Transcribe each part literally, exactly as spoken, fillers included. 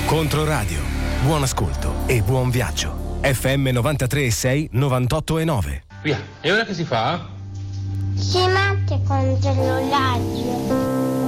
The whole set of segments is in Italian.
Controradio. Buon ascolto e buon viaggio. F M novantatré e sei, novantotto e nove. Via. E ora che si fa? Si mette contro l'orario.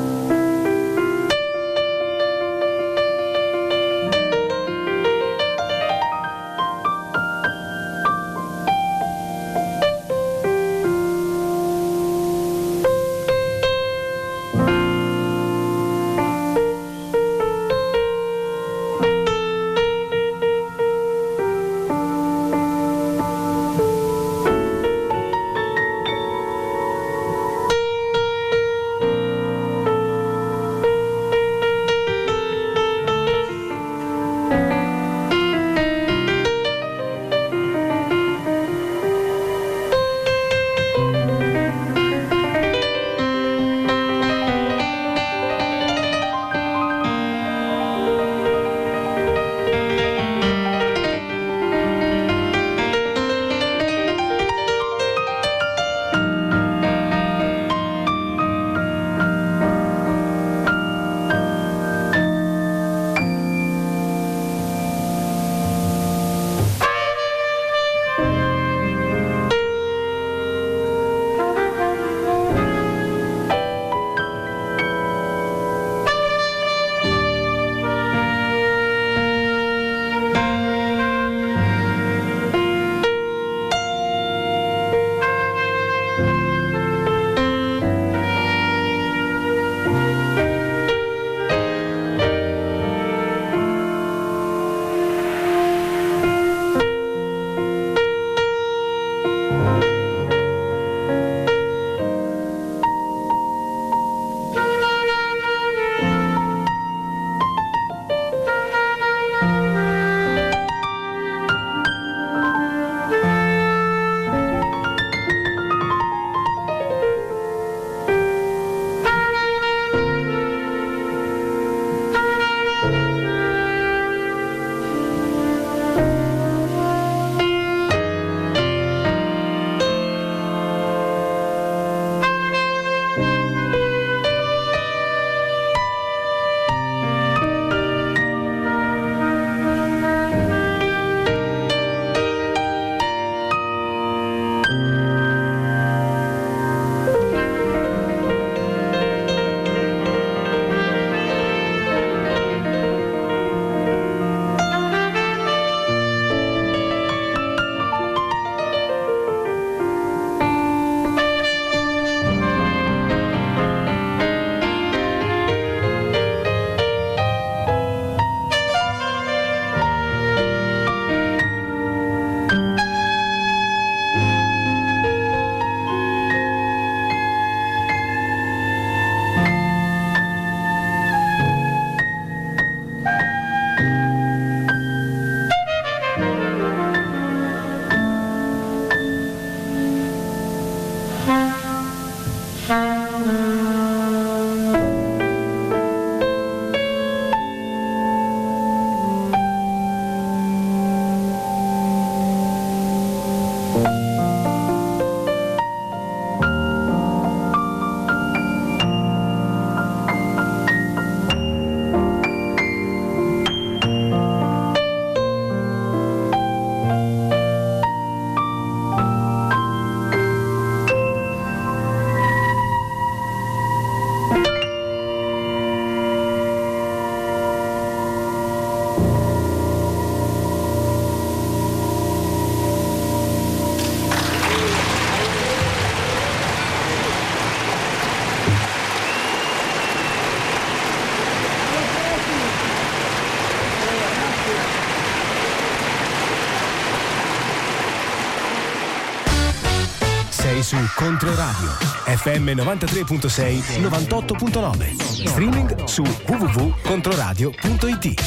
Su Controradio F M novantatré virgola sei, novantotto virgola nove. Streaming su w w w punto controradio punto i t.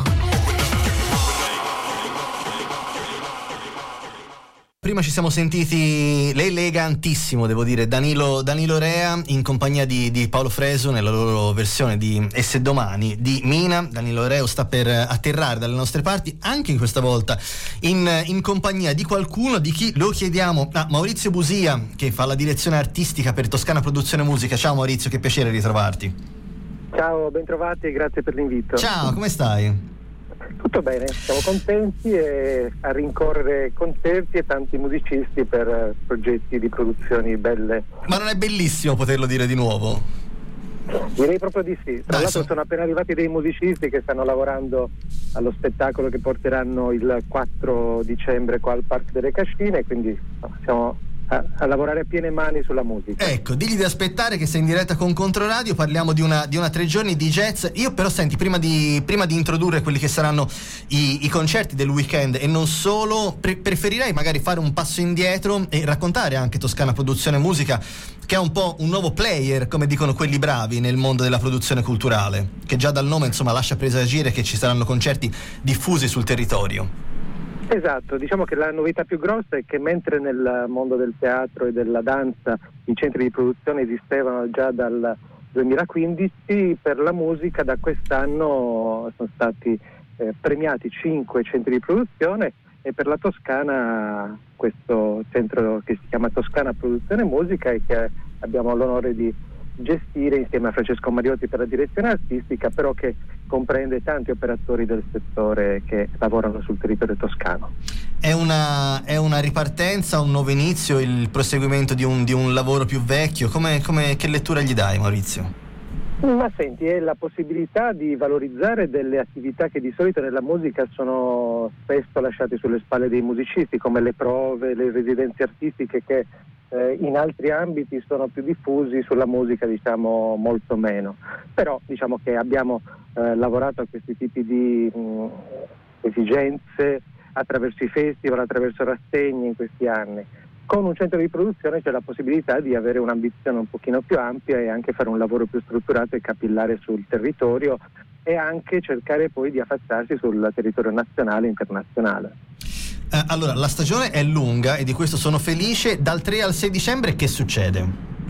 Prima ci siamo sentiti l'elegantissimo, devo dire, Danilo, Danilo Rea in compagnia di, di Paolo Fresu nella loro versione di E se domani di Mina. Danilo Rea sta per atterrare dalle nostre parti, anche in questa volta in, in compagnia di qualcuno di chi lo chiediamo. Ah, Maurizio Busia, che fa la direzione artistica per Toscana Produzione Musica. Ciao Maurizio, che piacere ritrovarti. Ciao, bentrovati e grazie per l'invito. Ciao, come stai? Tutto bene, siamo contenti e a rincorrere concerti e tanti musicisti per progetti di produzioni belle. Ma non è bellissimo poterlo dire di nuovo? Direi proprio di sì. Tra Dai, l'altro so... sono appena arrivati dei musicisti che stanno lavorando allo spettacolo che porteranno il quattro dicembre qua al Parco delle Cascine, quindi siamo a, a lavorare a piene mani sulla musica. Ecco, digli di aspettare che sei in diretta con Controradio, parliamo di una, di una tre giorni di jazz. Io però senti, prima di, prima di introdurre quelli che saranno i, i concerti del weekend e non solo, pre- preferirei magari fare un passo indietro e raccontare anche Toscana Produzione Musica, che è un po' un nuovo player, come dicono quelli bravi nel mondo della produzione culturale, che già dal nome insomma lascia presagire che ci saranno concerti diffusi sul territorio. Esatto, diciamo che la novità più grossa è che mentre nel mondo del teatro e della danza i centri di produzione esistevano già dal duemilaquindici, per la musica da quest'anno sono stati eh, premiati cinque centri di produzione, e per la Toscana questo centro che si chiama Toscana Produzione Musica e che abbiamo l'onore di gestire insieme a Francesco Mariotti per la direzione artistica, però che comprende tanti operatori del settore che lavorano sul territorio toscano. È una, è una ripartenza, un nuovo inizio, il proseguimento di un, di un lavoro più vecchio? Come, come, che lettura gli dai, Maurizio? Ma senti, è la possibilità di valorizzare delle attività che di solito nella musica sono spesso lasciate sulle spalle dei musicisti, come le prove, le residenze artistiche, che eh, in altri ambiti sono più diffusi, sulla musica diciamo molto meno. Però diciamo che abbiamo eh, lavorato a questi tipi di mh, esigenze attraverso i festival, attraverso rassegne in questi anni. Con un centro di produzione c'è la possibilità di avere un'ambizione un pochino più ampia e anche fare un lavoro più strutturato e capillare sul territorio, e anche cercare poi di affacciarsi sul territorio nazionale e internazionale. Eh, allora, la stagione è lunga e di questo sono felice. Dal tre al sei dicembre che succede?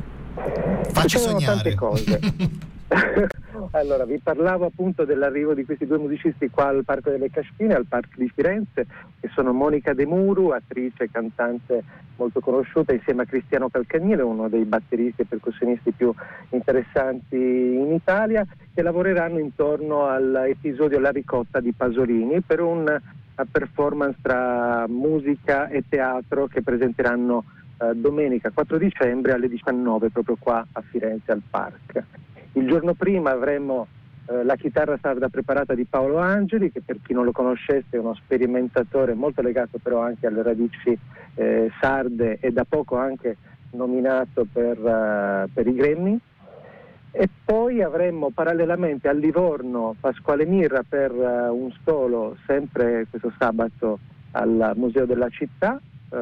Facci sognare. Tante cose. Allora, vi parlavo appunto dell'arrivo di questi due musicisti qua al Parco delle Cascine, al Parco di Firenze, che sono Monica De Muru, attrice e cantante molto conosciuta, insieme a Cristiano Calcagnile, uno dei batteristi e percussionisti più interessanti in Italia, che lavoreranno intorno all'episodio La ricotta di Pasolini per una performance tra musica e teatro che presenteranno eh, domenica quattro dicembre alle diciannove proprio qua a Firenze al Parc. Il giorno prima avremo eh, la chitarra sarda preparata di Paolo Angeli, che per chi non lo conoscesse è uno sperimentatore molto legato però anche alle radici eh, sarde, e da poco anche nominato per, uh, per i Grammy. E poi avremo parallelamente a Livorno Pasquale Mirra per uh, un solo, sempre questo sabato al Museo della Città,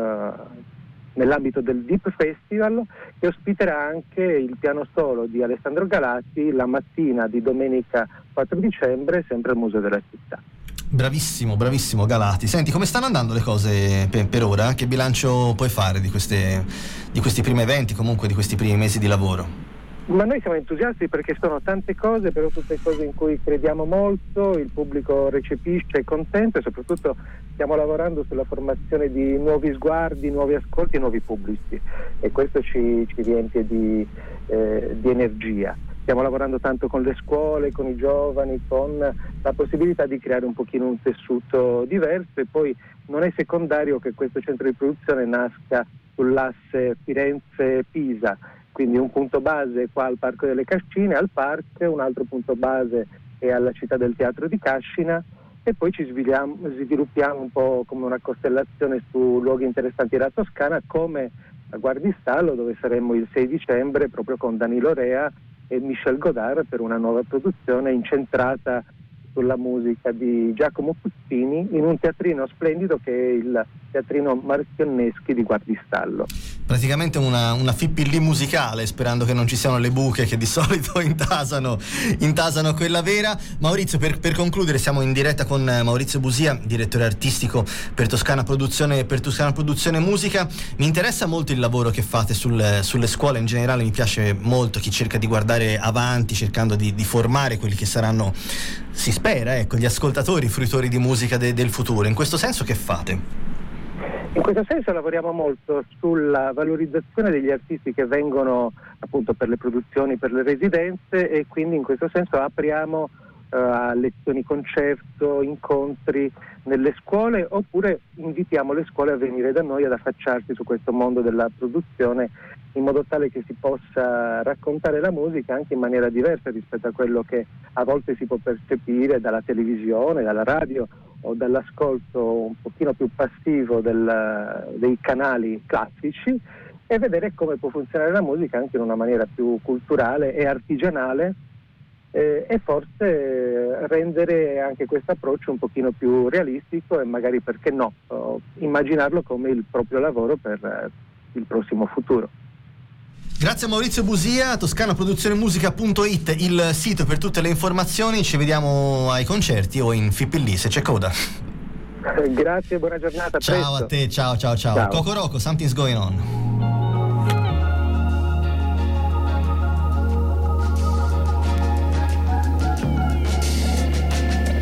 uh, nell'ambito del Deep Festival, che ospiterà anche il piano solo di Alessandro Galati la mattina di domenica quattro dicembre, sempre al Museo della Città. Bravissimo, bravissimo Galati. Senti, come stanno andando le cose per, per ora? Che bilancio puoi fare di, queste, di questi primi eventi, comunque di questi primi mesi di lavoro? Ma noi siamo entusiasti perché sono tante cose, però tutte cose in cui crediamo molto, il pubblico recepisce, è contento, e soprattutto stiamo lavorando sulla formazione di nuovi sguardi, nuovi ascolti e nuovi pubblici, e questo ci, ci riempie di, eh, di energia. Stiamo lavorando tanto con le scuole, con i giovani, con la possibilità di creare un pochino un tessuto diverso, e poi non è secondario che questo centro di produzione nasca sull'asse Firenze-Pisa. Quindi un punto base qua al Parco delle Cascine, al Parc, un altro punto base è alla Città del Teatro di Cascina, e poi ci sviluppiamo, sviluppiamo un po' come una costellazione su luoghi interessanti della Toscana, come a Guardistallo, dove saremo il sei dicembre proprio con Danilo Rea e Michel Godard per una nuova produzione incentrata sulla musica di Giacomo Puccini, in un teatrino splendido che è il Teatrino Marchionneschi di Guardistallo. Praticamente una, una fippillì musicale, sperando che non ci siano le buche che di solito intasano, intasano quella vera. Maurizio, per, per concludere, siamo in diretta con Maurizio Busia, direttore artistico per Toscana Produzione, per Toscana Produzione Musica. Mi interessa molto il lavoro che fate sul, sulle scuole in generale, mi piace molto chi cerca di guardare avanti, cercando di, di formare quelli che saranno, si spera, ecco, gli ascoltatori, i fruitori di musica de, del futuro. In questo senso che fate? In questo senso lavoriamo molto sulla valorizzazione degli artisti che vengono appunto per le produzioni, per le residenze, e quindi in questo senso apriamo a lezioni concerto, incontri nelle scuole, oppure invitiamo le scuole a venire da noi ad affacciarsi su questo mondo della produzione, in modo tale che si possa raccontare la musica anche in maniera diversa rispetto a quello che a volte si può percepire dalla televisione, dalla radio o dall'ascolto un pochino più passivo del, dei canali classici, e vedere come può funzionare la musica anche in una maniera più culturale e artigianale, eh, e forse rendere anche questo approccio un pochino più realistico e magari, perché no, immaginarlo come il proprio lavoro per eh, il prossimo futuro. Grazie a Maurizio Busia, toscana produzione musica punto it, il sito per tutte le informazioni. Ci vediamo ai concerti o in F I P L se c'è coda. Grazie, buona giornata. Ciao presto. A te, ciao ciao ciao. ciao. Coco Roco, Something's Going On.